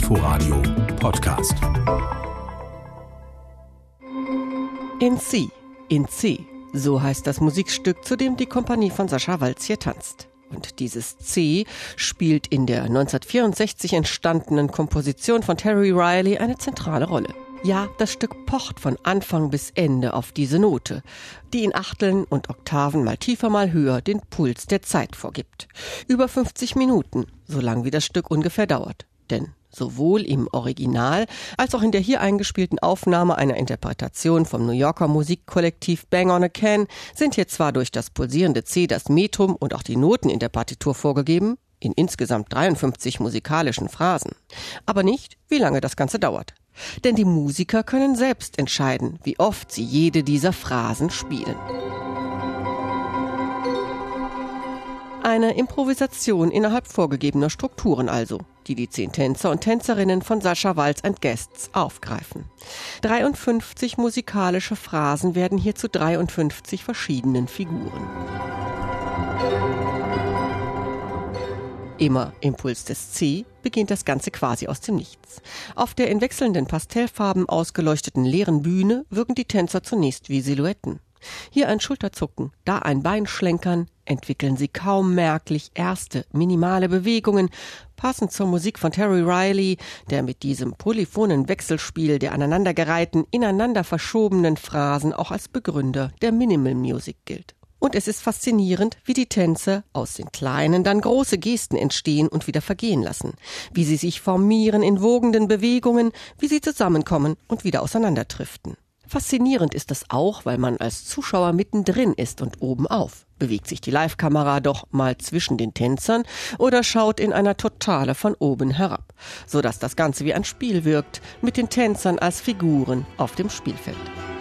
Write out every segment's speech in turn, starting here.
Inforadio Podcast. In C, so heißt das Musikstück, zu dem die Kompanie von Sascha Walz hier tanzt. Und dieses C spielt in der 1964 entstandenen Komposition von Terry Riley eine zentrale Rolle. Ja, das Stück pocht von Anfang bis Ende auf diese Note, die in Achteln und Oktaven mal tiefer, mal höher den Puls der Zeit vorgibt. Über 50 Minuten, so lang wie das Stück ungefähr dauert. Denn sowohl im Original als auch in der hier eingespielten Aufnahme einer Interpretation vom New Yorker Musikkollektiv Bang on a Can sind hier zwar durch das pulsierende C das Metrum und auch die Noten in der Partitur vorgegeben, in insgesamt 53 musikalischen Phrasen, aber nicht, wie lange das Ganze dauert. Denn die Musiker können selbst entscheiden, wie oft sie jede dieser Phrasen spielen. Eine Improvisation innerhalb vorgegebener Strukturen also, die 10 Tänzer und Tänzerinnen von Sascha Walz & Guests aufgreifen. 53 musikalische Phrasen werden hier zu 53 verschiedenen Figuren. Immer im Puls des C beginnt das Ganze quasi aus dem Nichts. Auf der in wechselnden Pastellfarben ausgeleuchteten leeren Bühne wirken die Tänzer zunächst wie Silhouetten. Hier ein Schulterzucken, da ein Beinschlenkern, entwickeln sie kaum merklich erste, minimale Bewegungen, passend zur Musik von Terry Riley, der mit diesem polyphonen Wechselspiel der aneinandergereihten, ineinander verschobenen Phrasen auch als Begründer der Minimal Music gilt. Und es ist faszinierend, wie die Tänzer aus den kleinen dann große Gesten entstehen und wieder vergehen lassen, wie sie sich formieren in wogenden Bewegungen, wie sie zusammenkommen und wieder auseinanderdriften. Faszinierend ist es auch, weil man als Zuschauer mittendrin ist und oben auf. Bewegt sich die Live-Kamera doch mal zwischen den Tänzern oder schaut in einer Totale von oben herab, sodass das Ganze wie ein Spiel wirkt, mit den Tänzern als Figuren auf dem Spielfeld.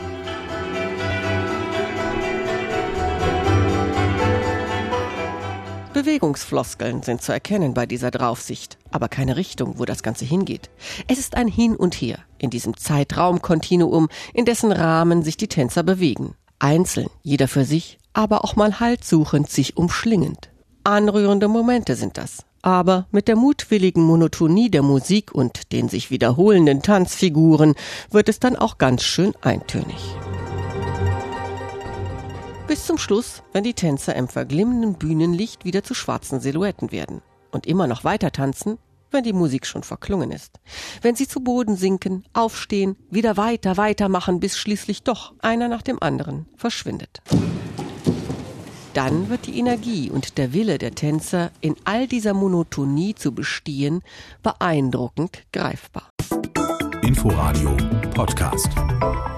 Bewegungsfloskeln sind zu erkennen bei dieser Draufsicht, aber keine Richtung, wo das Ganze hingeht. Es ist ein Hin und Her in diesem Zeitraumkontinuum, in dessen Rahmen sich die Tänzer bewegen. Einzeln, jeder für sich, aber auch mal haltsuchend, sich umschlingend. Anrührende Momente sind das, aber mit der mutwilligen Monotonie der Musik und den sich wiederholenden Tanzfiguren wird es dann auch ganz schön eintönig. Bis zum Schluss, wenn die Tänzer im verglimmenden Bühnenlicht wieder zu schwarzen Silhouetten werden und immer noch weiter tanzen, wenn die Musik schon verklungen ist. Wenn sie zu Boden sinken, aufstehen, wieder weitermachen, bis schließlich doch einer nach dem anderen verschwindet. Dann wird die Energie und der Wille der Tänzer, in all dieser Monotonie zu bestehen, beeindruckend greifbar. Inforadio Podcast.